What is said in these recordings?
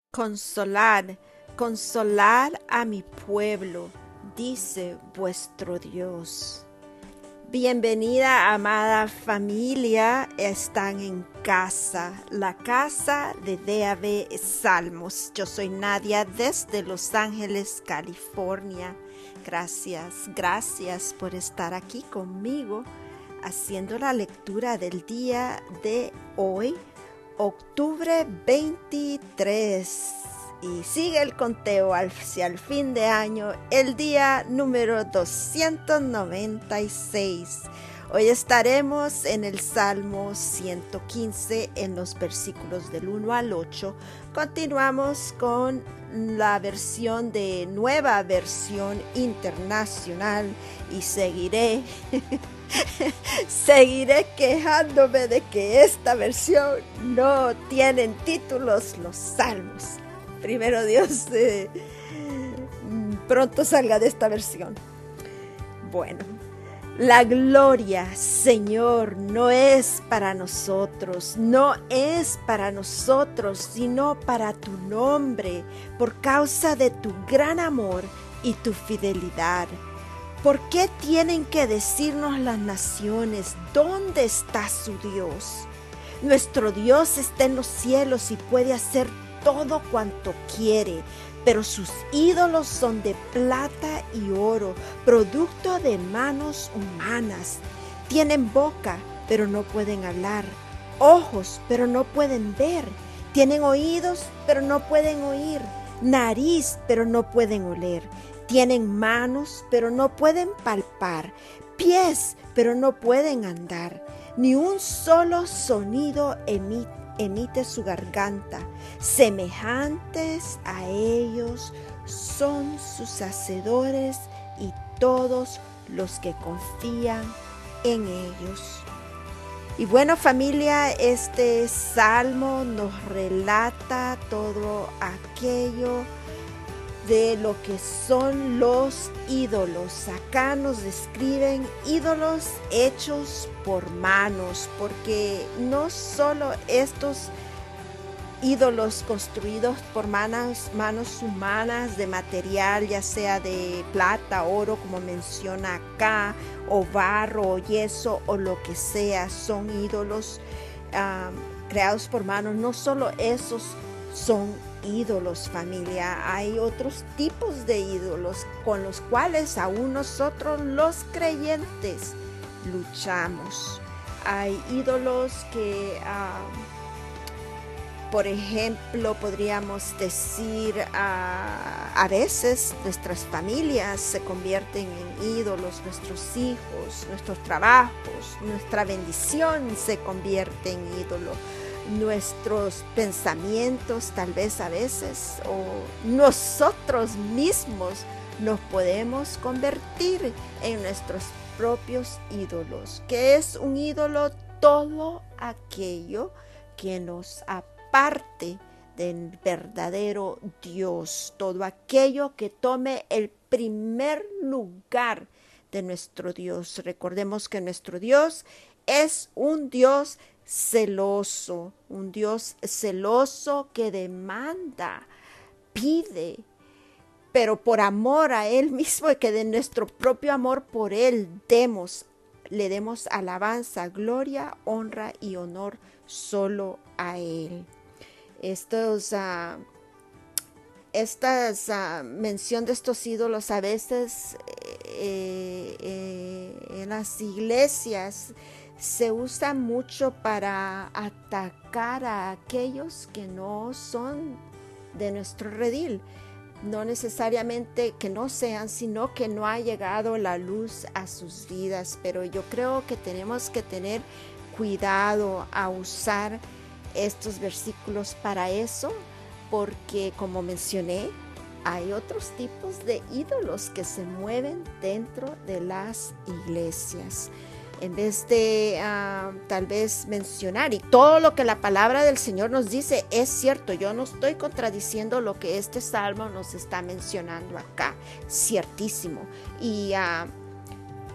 Consolad, consolad a mi pueblo, dice vuestro Dios. Bienvenida, amada familia, están en casa, la casa de DAB Salmos. Yo soy Nadia desde Los Ángeles, California. Gracias por estar aquí conmigo haciendo la lectura del día de hoy, octubre 23, y sigue el conteo hacia el fin de año, el día número 296. Hoy estaremos en el Salmo 115 en los versículos del 1 al 8. Continuamos con la nueva versión internacional y seguiré quejándome de que esta versión no tienen títulos los salmos. Primero Dios, pronto salga de esta versión. Bueno, la gloria, Señor, no es para nosotros, sino para tu nombre, por causa de tu gran amor y tu fidelidad. ¿Por qué tienen que decirnos las naciones dónde está su Dios? Nuestro Dios está en los cielos y puede hacer todo cuanto quiere, pero sus ídolos son de plata y oro, producto de manos humanas. Tienen boca, pero no pueden hablar, ojos, pero no pueden ver. Tienen oídos, pero no pueden oír, nariz, pero no pueden oler. Tienen manos, pero no pueden palpar, pies, pero no pueden andar. Ni un solo sonido emite su garganta. Semejantes a ellos son sus hacedores y todos los que confían en ellos. Y bueno, familia, este salmo nos relata todo aquello de lo que son los ídolos. Acá nos describen ídolos hechos por manos, porque no solo estos ídolos construidos por manos humanas de material, ya sea de plata, oro, como menciona acá, o barro, o yeso, o lo que sea, son ídolos creados por manos. No solo esos son ídolos, familia. Hay otros tipos de ídolos con los cuales aún nosotros los creyentes luchamos. Hay ídolos que por ejemplo, podríamos decir, a veces nuestras familias se convierten en ídolos, nuestros hijos, nuestros trabajos, nuestra bendición se convierte en ídolo. Nuestros pensamientos tal vez a veces, o nosotros mismos nos podemos convertir en nuestros propios ídolos. ¿Qué es un ídolo? Todo aquello que nos aparte del verdadero Dios, todo aquello que tome el primer lugar de nuestro Dios. Recordemos que nuestro Dios es un Dios celoso, que demanda, pide, pero por amor a Él mismo, y que de nuestro propio amor por Él le demos alabanza, gloria, honra y honor solo a Él. Esta mención de estos ídolos a veces en las iglesias se usa mucho para atacar a aquellos que no son de nuestro redil. No necesariamente que no sean, sino que no ha llegado la luz a sus vidas. Pero yo creo que tenemos que tener cuidado a usar estos versículos para eso, porque como mencioné, hay otros tipos de ídolos que se mueven dentro de las iglesias. En vez de tal vez mencionar, y todo lo que la palabra del Señor nos dice es cierto, yo no estoy contradiciendo lo que este salmo nos está mencionando acá, ciertísimo. Y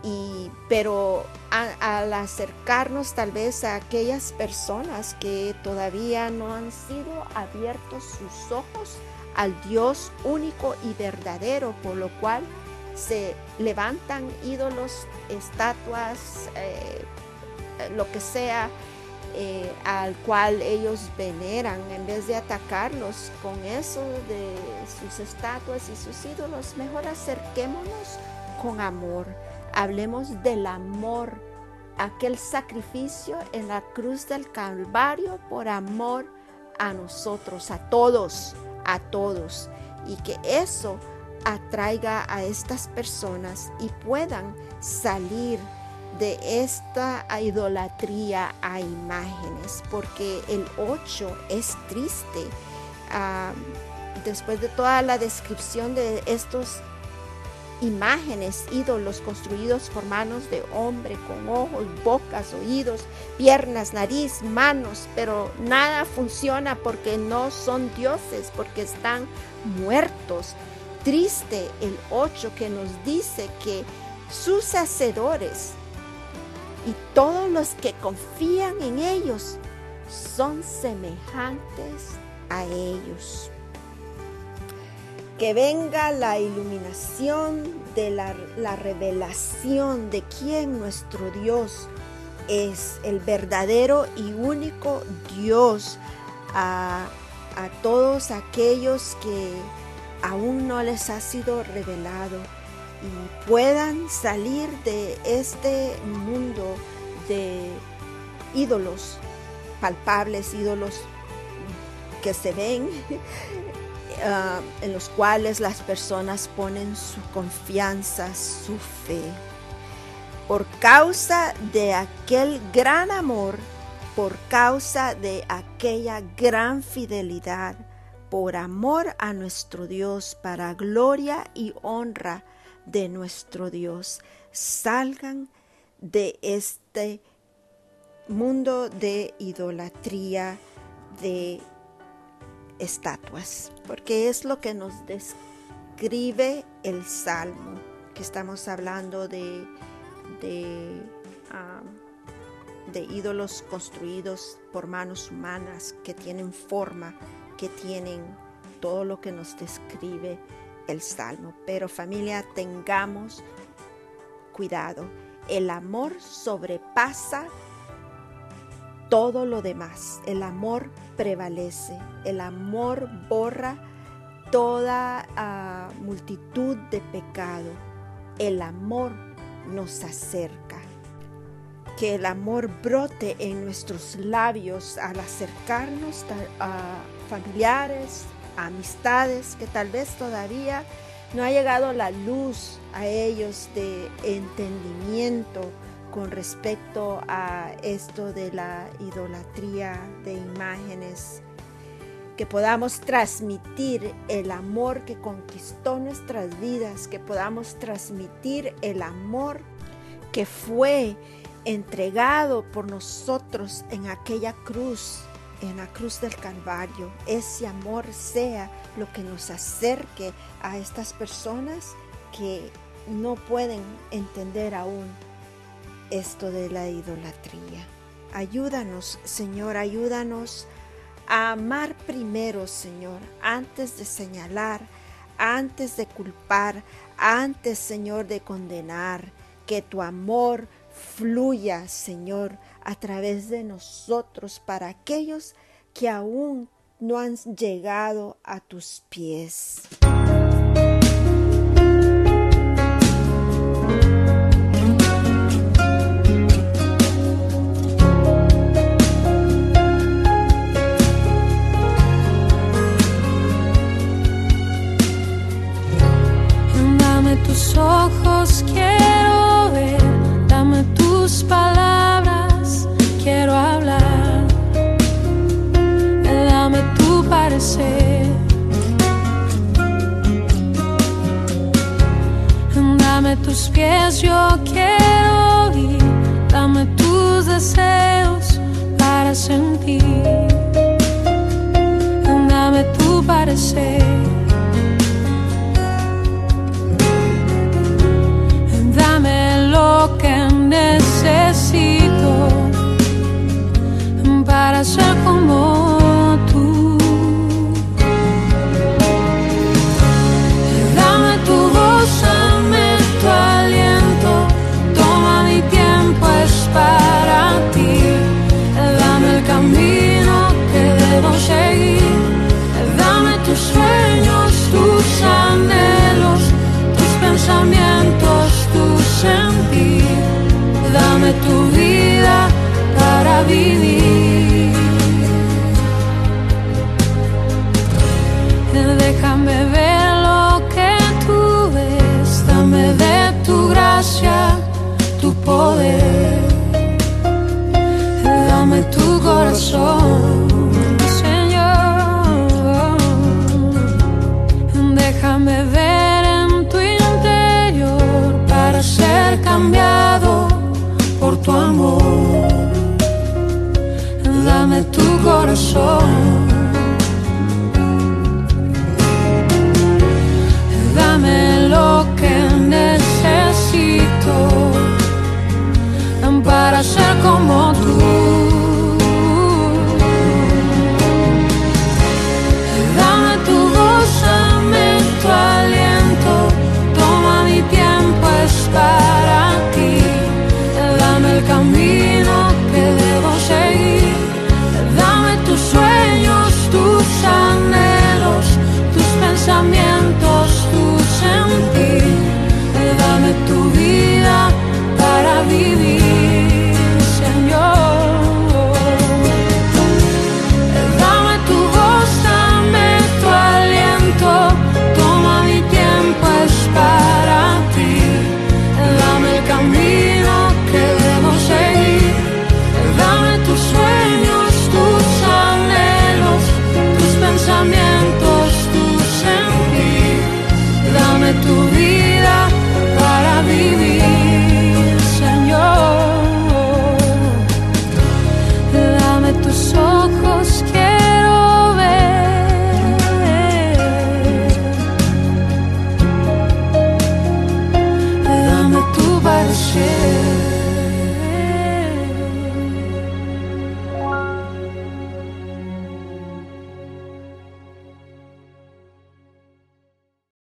Pero al acercarnos tal vez a aquellas personas que todavía no han sido abiertos sus ojos al Dios único y verdadero, por lo cual se levantan ídolos, estatuas, lo que sea, al cual ellos veneran, en vez de atacarlos con eso de sus estatuas y sus ídolos, mejor acerquémonos con amor. Hablemos del amor, aquel sacrificio en la cruz del Calvario por amor a nosotros, a todos, y que eso atraiga a estas personas y puedan salir de esta idolatría a imágenes, porque el 8 es triste. Después de toda la descripción de estos imágenes, ídolos construidos por manos de hombre, con ojos, bocas, oídos, piernas, nariz, manos, pero nada funciona porque no son dioses, porque están muertos. Triste el 8, que nos dice que sus hacedores y todos los que confían en ellos son semejantes a ellos. Que venga la iluminación de la revelación de quién nuestro Dios es, el verdadero y único Dios, a todos aquellos que aún no les ha sido revelado, y puedan salir de este mundo de ídolos palpables, ídolos que se ven, en los cuales las personas ponen su confianza, su fe. Por causa de aquel gran amor, por causa de aquella gran fidelidad, por amor a nuestro Dios, para gloria y honra de nuestro Dios, salgan de este mundo de idolatría, de estatuas, porque es lo que nos describe el Salmo, que estamos hablando de ídolos construidos por manos humanas, que tienen forma, que tienen todo lo que nos describe el Salmo. Pero familia, tengamos cuidado. El amor sobrepasa todo lo demás. El amor prevalece. El amor borra toda multitud de pecado. El amor nos acerca. Que el amor brote en nuestros labios al acercarnos a familiares, a amistades que tal vez todavía no ha llegado la luz a ellos de entendimiento con respecto a esto de la idolatría de imágenes. Que podamos transmitir el amor que conquistó nuestras vidas, que podamos transmitir el amor que fue entregado por nosotros en aquella cruz, en la cruz del Calvario. Ese amor sea lo que nos acerque a estas personas que no pueden entender aún esto de la idolatría. Ayúdanos, Señor, ayúdanos a amar primero, Señor, antes de señalar, antes de culpar, antes, Señor, de condenar. Que tu amor fluya, Señor, a través de nosotros para aquellos que aún no han llegado a tus pies. Dame tus ojos, quiero ver, dame tus palabras, quiero hablar, dame tu parecer, dame tus pies, yo quiero ir, dame tus deseos para sentir.